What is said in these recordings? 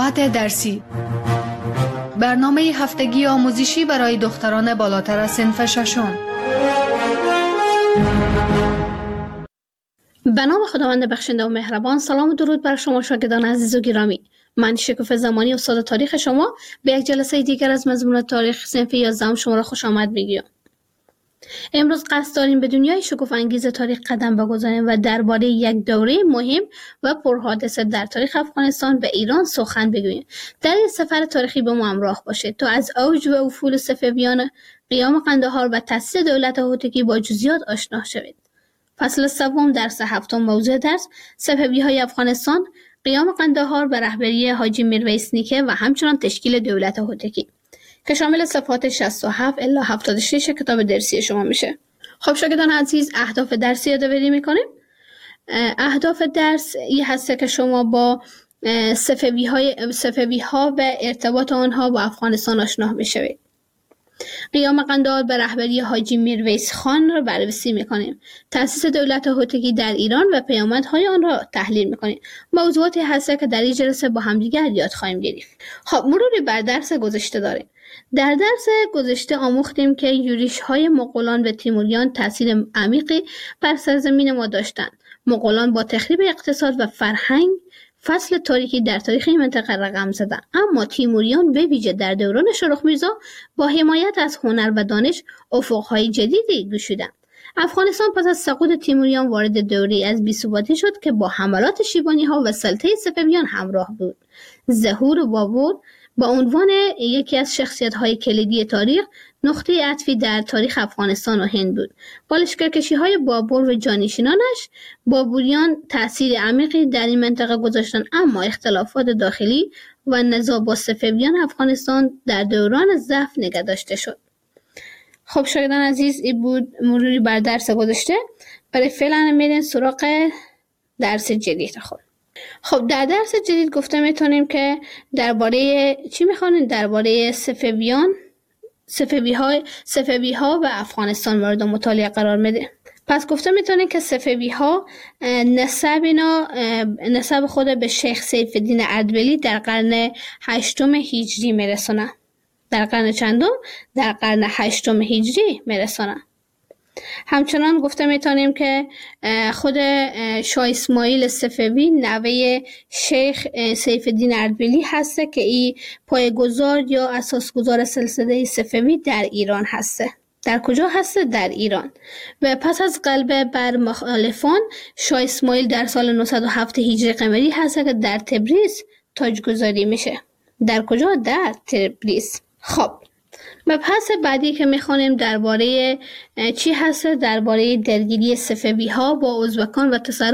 ساعت درسی، برنامه هفتگی آموزشی برای دختران بالاتر از صنف ششم. به نام خداوند بخشنده و مهربان. سلام و درود بر شما شاگردان عزیز و گرامی. من شکوفه زمانی استاد تاریخ شما به یک جلسه دیگر از مضمون تاریخ صنف 11 شما را خوش آمد میگویم. امروز قصد داریم به دنیای شکوفه انگیز تاریخ قدم بگذاریم و درباره یک دوره مهم و پرحادثه در تاریخ افغانستان و ایران سخن بگوییم. در این سفر تاریخی با ما همراه باشید تا از اوج و افول صفویان، قیام قندهار و تأسیس دولت هوتکی با جزئیات آشنا شوید. فصل سوم درس هفتم موضوع درس صفوی‌های افغانستان، قیام قندهار به رهبری حاجی میرویس نیکه و همچنان تشکیل دولت هوتکی که شامل صفحات 67 الی 76 کتاب درسی شما میشه. خب شاگردان عزیز، اهداف درسی یادآوری میکنیم. اهداف درس این هست که شما با صفوی‌ها و ارتباط آنها با افغانستان آشنا میشوید. قیام قندهار به رهبری حاجی میرویس خان را بررسی میکنیم. تأسیس دولت هوتکی در ایران و پیامدهای آن را تحلیل میکنیم. موضوعاتی هست که در این جلسه با همدیگر یاد خواهیم گرفت. خب مروری بر درس گذشته داریم. در درس گذشته آموختیم که یورش‌های مغولان و تیموریان تأثیر عمیقی بر سرزمین ما داشتند. مغولان با تخریب اقتصاد و فرهنگ فصل تاریخی در تاریخ این منطقه رقم زدند، اما تیموریان به ویژه در دوران شاهرخ میرزا با حمایت از هنر و دانش افق‌های جدیدی گشودند. افغانستان پس از سقوط تیموریان وارد دوره‌ای از بی‌ثباتی شد که با حملات شیبانی‌ها و سلطه صفویان همراه بود. ظهور بابر با عنوان یکی از شخصیت‌های کلیدی تاریخ نقطه عطفی در تاریخ افغانستان و هند بود. با لشکرکشی‌های بابر و جانشینانش، بابریان تأثیر عمیقی در این منطقه گذاشتند، اما اختلافات داخلی و نزاع با صفویان افغانستان در دوران ضعف نگه داشته شد. خب شاگردان عزیز، این بود مروری بر درس گذشته. برای فعلا میریم سراغ درس جدید خود. خب در درس جدید گفته میتونیم که درباره چی میخوانیم؟ درباره صفوی‌ها و افغانستان مورد مطالعه قرار میده. پس گفته میتونیم که صفوی‌ها نسب خود به شیخ سیف الدین اردبیلی در قرن 8 هجری میرسونه. در قرن چندم؟ در قرن 8 هجری میرسونه. همچنان گفته میتونیم که خود شاه اسماعیل صفوی نوه شیخ سیف الدین اردبیلی هسته که این پایه‌گذار یا اساسگذار سلسله صفوی در ایران هسته. در کجا هسته؟ در ایران. و پس از غلبه بر مخالفان، شاه اسماعیل در سال 907 هجری قمری هسته که در تبریز تاجگذاری میشه. در کجا؟ در تبریز. خب مبحث بعدی که میخوانیم درباره چی هست؟ درباره درگیری صفوی‌ها با ازبکان و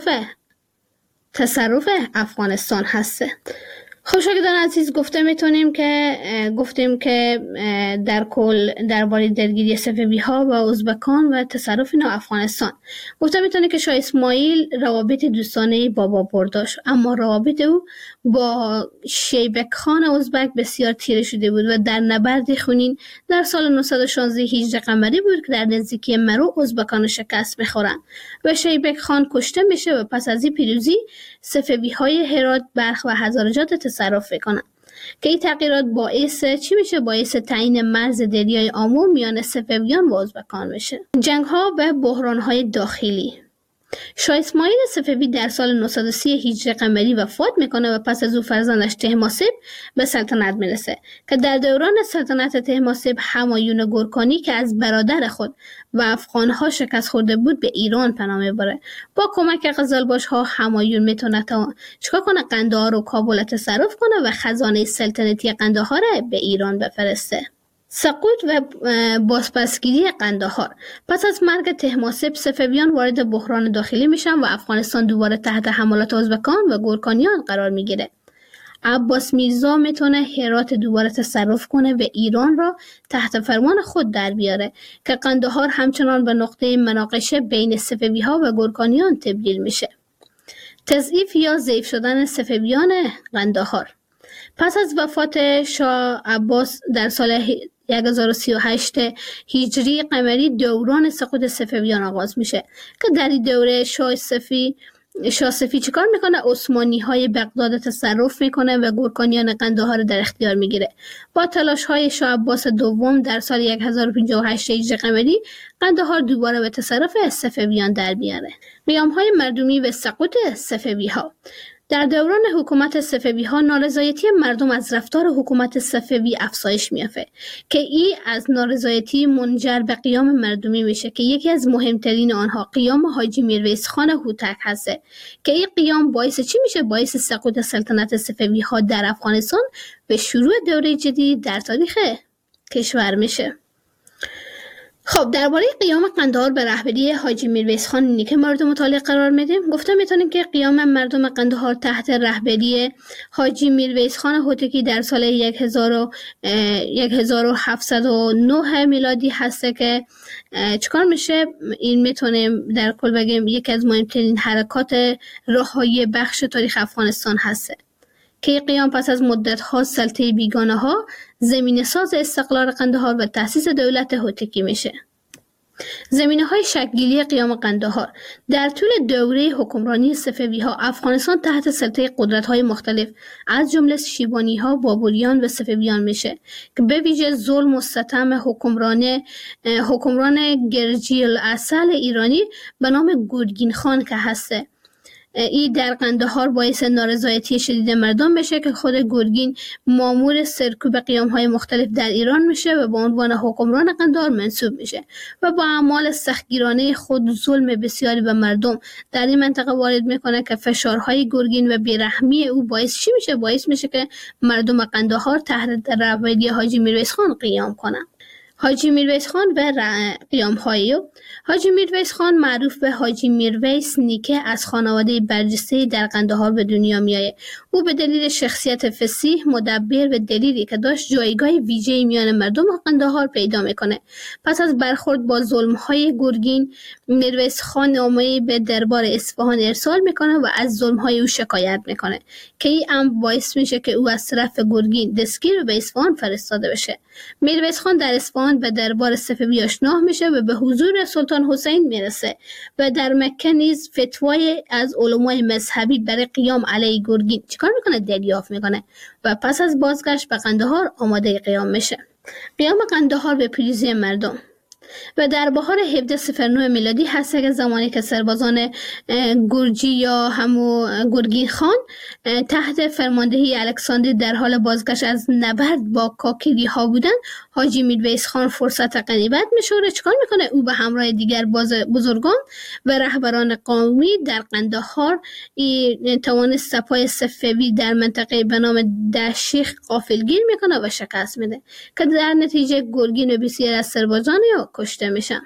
تصرف افغانستان هسته. خب شاگردان عزیز، گفتیم که در کل درباره درگیری صفوی‌ها با ازبکان و تصرف اینا افغانستان گفته میتونه که شاه اسماعیل روابط دوستانه با بابر داشت، اما روابط او با شیبک خان ازبک بسیار تیره شده بود و در نبرد خونین در سال 916 هجری قمری بود که در نزدیکی مرو ازبکان شکست میخورند و شیبک خان کشته میشه و پس از این پیروزی صفوی‌های هرات، بلخ و هزارجات تصرف کنند که این تغییرات باعث چی میشه؟ باعث تعیین مرز دریای آمو میان صفویان و ازبکان میشه. جنگ‌ها و بحران‌های داخلی. شاه اسماعیل صفوی در سال 930 هجری قمری وفات میکنه و پس از او فرزندش طهماسب به سلطنت میرسه که در دوران سلطنت طهماسب همایون گورکانی که از برادر خود و افغانها شکست خورده بود به ایران پناه میبره. با کمک قزلباش‌ها همایون میتونه چیکار کنه؟ قندهار و کابل تصرف کنه و خزانه سلطنتی قندهار به ایران بفرسته. سقوط و بازپسگیری قندهار. پس از مرگ طهماسب صفویان وارد بحران داخلی میشن و افغانستان دوباره تحت حملات ازبکان و گورکانیان قرار میگیره. عباس میرزا میتونه هرات دوباره تصرف کنه و ایران را تحت فرمان خود در بیاره که قندهار همچنان به نقطه مناقشه بین صفوی‌ها و گورکانیان تبدیل میشه. تضعیف یا ضعیف شدن صفویان قندهار. پس از وفات شاه عباس در سال 1038 هجری قمری دوران سقوط صفویان آغاز میشه که در این دوره شاه صفی شاه چیکار میکنه؟ عثمانی های بغداد تصرف میکنه و گورکانیان قندهار در اختیار میگیره. با تلاش های شاه عباس دوم در سال 1058 هجری قمری قندهار دوباره به تصرف صفویان در میاره. قیام های مردمی و سقوط صفوی ها. در دوران حکومت صفوی ها نارضایتی مردم از رفتار حکومت صفوی افزایش میافته که این از نارضایتی منجر به قیام مردمی میشه که یکی از مهمترین آنها قیام حاجی میرویس خان هوتک هسته که این قیام باعث چی میشه؟ باعث سقوط سلطنت صفوی ها در افغانستان و شروع دوره جدید در تاریخ کشور میشه. خب درباره قیام قندهار به رهبری حاجی میرویس خان اینی که مورد مطالعه قرار میدیم. گفته میتونیم که قیام مردم قندهار تحت رهبری حاجی میرویس خان هوتکی در سال 1709 میلادی هسته که چیکار میشه؟ این میتونیم در کل بگیم یکی از مهمترین حرکات رهایی بخش تاریخ افغانستان هسته که قیام پس از مدت‌ها سلطه بیگانه ها زمینه ساز استقلال قندهار و تأسیس دولت هوتکی میشه. زمینه‌های شکل‌گیری قیام قندهار. در طول دوره حکمرانی صفوی ها افغانستان تحت سلطه قدرت‌های مختلف از جمله شیبانی‌ها، بابلیان و صفویان میشه که به ویژه ظلم و ستم حکمران گرجی الاصل ایرانی به نام گورگین خان که هسته. این در قندهار باعث نارضایتی شدید مردم میشه که خود گورگین مامور سرکوب قیام‌های مختلف در ایران میشه و به عنوان حکمران قندهار منصوب میشه و با اعمال سختگیرانه خود ظلم بسیاری به مردم در این منطقه وارد میکنه که فشارهای گورگین و بیرحمی او باعث چی میشه؟ باعث میشه که مردم قندهار تحت رهبری حاجی میرویس خان قیام کنن. حاجی میرویس خان و قیام‌های او. حاجی میرویس خان معروف به حاجی میرویس نیکه از خانواده برجسته در قندهار به دنیا میایه. او به دلیل شخصیت فصیح، مدبر و دلیری که داشت جایگاه ویژه‌ای میان مردم قندهار پیدا میکنه. پس از برخورد با ظلم‌های گورگین، میرویس خان نامه‌ای به دربار اصفهان ارسال میکنه و از ظلم‌های او شکایت میکنه که این امر باعث میشه که او از طرف گورگین دستگیر و به اصفهان فرستاده بشه. میرویس خان در اصفهان به دربار صفوی آشنا میشه و به حضور سلطان حسین میرسه و در مکه نیز فتوای از علمای مذهبی برای قیام علیه گورگین چیکار میکنه؟ دریافت میکنه و پس از بازگشت به قندهار آماده قیام میشه. قیام قندهار به پیروزی مردم. و در بهار 1709 میلادی هست که زمانی که سربازان گرجی یا همو گورگین خان تحت فرماندهی الکساندر در حال بازگشت از نبرد با کاکری ها بودن، حاجی میرویس خان فرصت غنیمت می‌شماره. چیکار میکنه؟ او به همراه دیگر بزرگان و رهبران قومی در قندهار توانست سپاه صفوی در منطقه به نام دشیخ غافلگیر میکنه و شکست میده که در نتیجه گورگین و بسیاری از سربازان کشته میشن.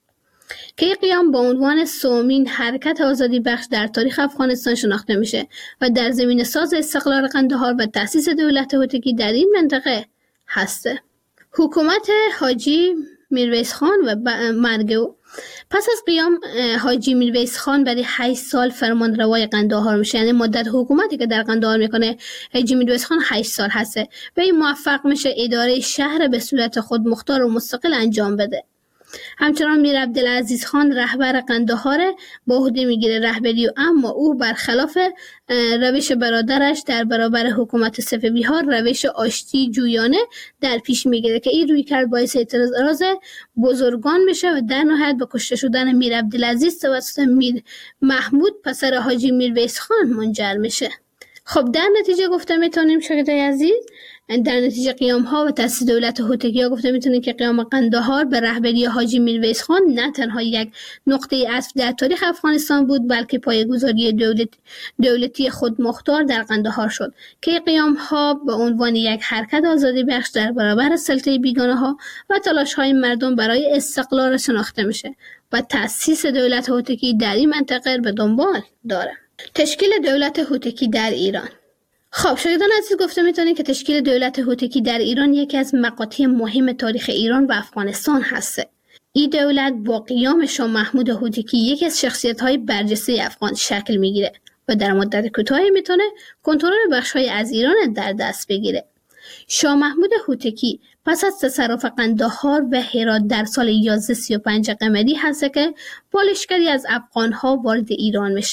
که این قیام با عنوان سومین حرکت آزادی بخش در تاریخ افغانستان شناخته میشه و در زمینه ساز استقلال قندهار و تأسیس دولت هوتکی در این منطقه هسته. حکومت حاجی میرویس خان و مرگ او. پس از قیام حاجی میرویس خان برای 8 سال فرمانروای قندهار میشه، یعنی مدت حکومتی که در قندهار میکنه حاجی میرویس خان 8 سال هسته و این موفق میشه اداره شهر به صورت خود مختار و مستقل انجام بده. همچنان میر عبدالعزیز خان رهبر قندهار به عهده میگیره رهبری و اما او برخلاف روش برادرش در برابر حکومت صفوی ها روش آشتی جویانه در پیش میگیره که این روی کرد باعث اعتراض بزرگان میشه و در نهایت به کشته شدن میر عبدالعزیز توسط میر محمود پسر حاجی میرویس خان منجر میشه. خب در نتیجه گفته میتونیم شاگردای عزیز در نتیجه قیام ها و تأسیس دولت هوتکی ها گفته میتونیم که قیام قندهار به رهبری حاجی میرویس خان نه تنها یک نقطه عطف در تاریخ افغانستان بود بلکه پایه‌گذاری دولتی خودمختار در قندهار شد که قیام ها به عنوان یک حرکت آزادی بخش در برابر سلطه بیگانه ها و تلاش های مردم برای استقلال شناخته میشه و تأسیس دولت هوتکی در این منطقه به دنبال داره. تشکیل دولت هوتکی در ایران. خب شاگردان عزیز گفته میتونید که تشکیل دولت هوتکی در ایران یکی از مقاطع مهم تاریخ ایران و افغانستان هست. این دولت با قیام شاه محمود هوتکی یکی از شخصیت‌های برجسته افغان شکل میگیره و در مدت کوتاهی میتونه کنترل بخش‌های از ایران در دست بگیره. شاه محمود هوتکی پس از تصرف قندهار و هرات در سال 1135 قمری هست که با لشکری از افغان‌ها وارد ایران میشه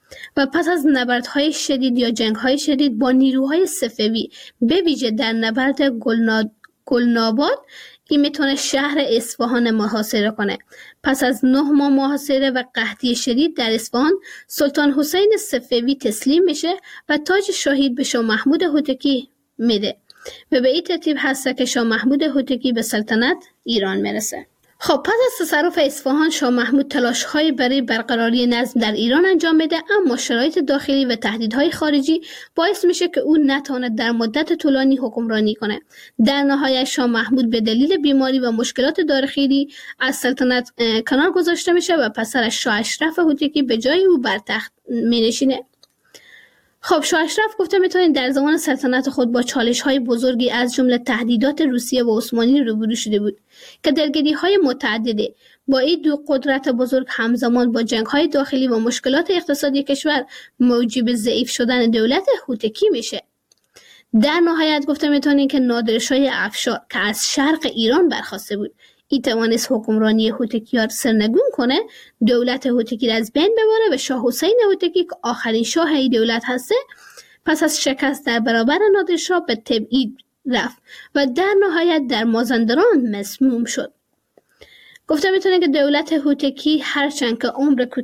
و پس از نبردهای شدید یا جنگ‌های شدید با نیروهای صفوی به ویژه در نبرد گلناباد این میتونه شهر اصفهان محاصره کنه. پس از 9 ماه محاصره و قحطی شدید در اصفهان، سلطان حسین صفوی تسلیم میشه و تاج شاهی به شاه محمود هوتکی میده و به این ترتیب هست که شاه محمود هوتکی به سلطنت ایران میرسه. خب پس از تصرف اصفهان، شاه محمود تلاش‌های برای برقراری نظم در ایران انجام میده، اما شرایط داخلی و تهدیدهای خارجی باعث میشه که او نتونه در مدت طولانی حکمرانی کنه. در نهایت شاه محمود به دلیل بیماری و مشکلات داخلی از سلطنت کنار گذاشته میشه و پسرش شاه اشرف هوتکی به جای او بر تخت مینشینه. خب شاه اشرف گفته میتونید در زمان سلطنت خود با چالش‌های بزرگی از جمله تهدیدات روسیه و عثمانی روبرو شده بود که درگیری‌های متعدده با این دو قدرت بزرگ همزمان با جنگ‌های داخلی و مشکلات اقتصادی کشور موجب ضعیف شدن دولت هوتکی میشه. در نهایت گفته میتونید که نادرشاه افشار که از شرق ایران برخاسته بود، این توانست حکمرانی هوتکی را سرنگون کنه، دولت هوتکی را از بین ببره و شاه حسین هوتکی که آخرین شاه این دولت هسته پس از شکست در برابر نادرشاه به تبعید رفت و در نهایت در مازندران مسموم شد. گفته میتونه که دولت هوتکی هرچند که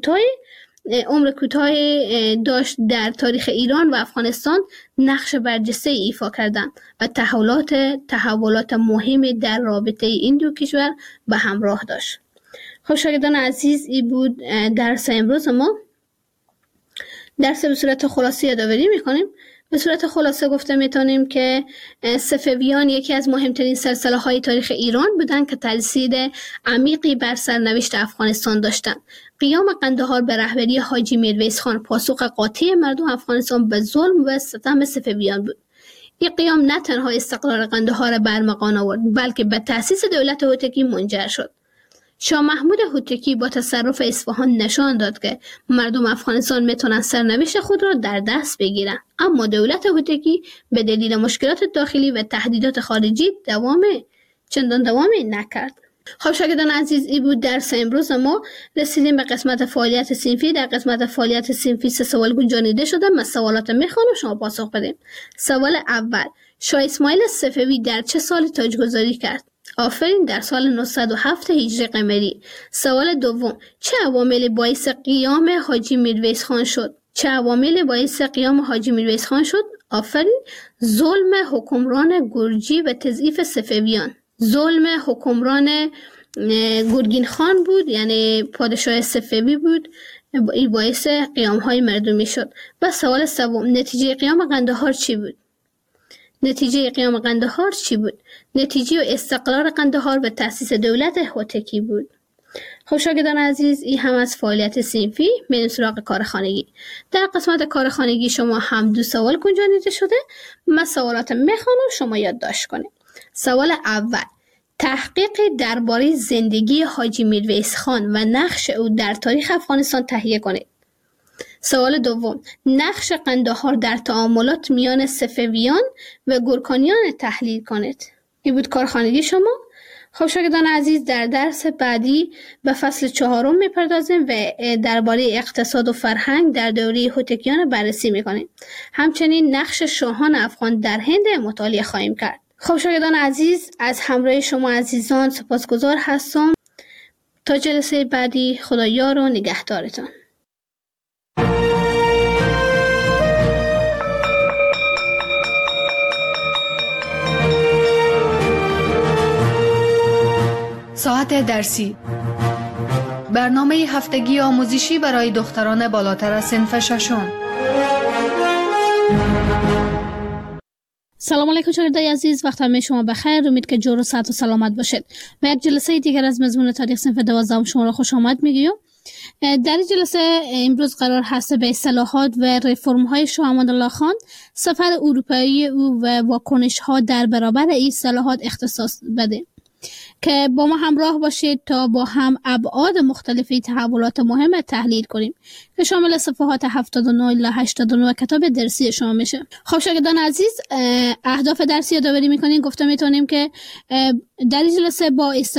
عمر کوتاهی داشت در تاریخ ایران و افغانستان نقش برجسته ایفا کردند و تحولات مهمی در رابطه این دو کشور به همراه داشت. خب شاگردان عزیز، این بود درس امروز ما. درس به صورت خلاصه یادآوری میکنیم. به صورت خلاصه گفته میتونیم که صفویان یکی از مهمترین سلسله های تاریخ ایران بودند که تاثیر عمیقی بر سرنوشت افغانستان داشتند. قیام قندهار به رهبری حاجی میرویس خان پاسخ قاطع مردم افغانستان به ظلم و ستم صفویان بود. این قیام نه تنها استقرار قندهار برمغان آورد، بلکه به تأسیس دولت هوتکی منجر شد. شاه محمود هوتکی با تصرف اصفهان نشان داد که مردم افغانستان میتونن سرنوشت خود را در دست بگیرن، اما دولت هوتکی به دلیل مشکلات داخلی و تهدیدات خارجی چندان دوامی نکرد. خب شاگردان عزیز، این بود درس امروز ما. رسیدیم به قسمت فعالیت صنفی. در قسمت فعالیت صنفی 3 سوال گنجانیده شده. من سوالات میخوانم، شما پاسخ بدیم. سوال اول: شاه اسماعیل صفوی در چه سال تاجگذاری کرد؟ آفرین، در سال 907 هجری قمری. سوال دوم: چه عواملی باعث قیام حاجی میرویس خان شد؟ آفرین، ظلم حکمران گرجی و تضعیف صفویان. ظلم حکمران گرگین خان بود، یعنی پادشاه صفوی بود، این باعث قیام های مردمی شد. و سوال سوم: نتیجه قیام قندهار چی بود؟ نتیجه و استقرار قندهار به تأسیس دولت هوتکی بود. خب شاگردان عزیز، این هم از فعالیت صنفی. بریم سراغ کار خانگی. در قسمت کار خانگی شما هم 2 سوال گنجانیده شده. من سوالات میخوانم، شما یادداشت کنید. سوال اول: تحقیق درباره زندگی حاجی میرویس خان و نقش او در تاریخ افغانستان تهیه کنید. سوال دوم: نقش قندهار در تعاملات میان صفویان و گورکانیان تحلیل کنید. این بود کارخانگی شما. خب شاگردان عزیز، در درس بعدی به فصل 4 میپردازیم و درباره اقتصاد و فرهنگ در دوره هوتکیان بررسی میکنیم. همچنین نقش شاهان افغان در هند مطالعه خواهیم کرد. خب شاگردان عزیز، از همراه شما عزیزان سپاسگزار هستم. تا جلسه بعدی، خدا یار و نگهدارتان. ساعت درسی: برنامه هفتگی آموزشی برای دختران بالاتر از صنف 6. سلام علیکم شاگردای عزیز، وقت همه شما بخیر. امید که جور و صحت و سلامت باشید. و یک جلسه دیگر از مضمون تاریخ صنف 12 شما را خوش آمد میگیم. در این جلسه امروز قرار هست به اصلاحات و رفرم های شاه امادالله خان، سفر اروپایی او و واکنش ها در برابر این اصلاحات اختصاص بده. که با ما همراه باشید تا با هم ابعاد مختلفی تحولات مهم تحلیل کنیم که شامل صفحات 79 الی 89 کتاب درسی شما میشه. خب شاگردان عزیز، اهداف درسی یادآوری میکنیم. گفته میتونیم که در این جلسه با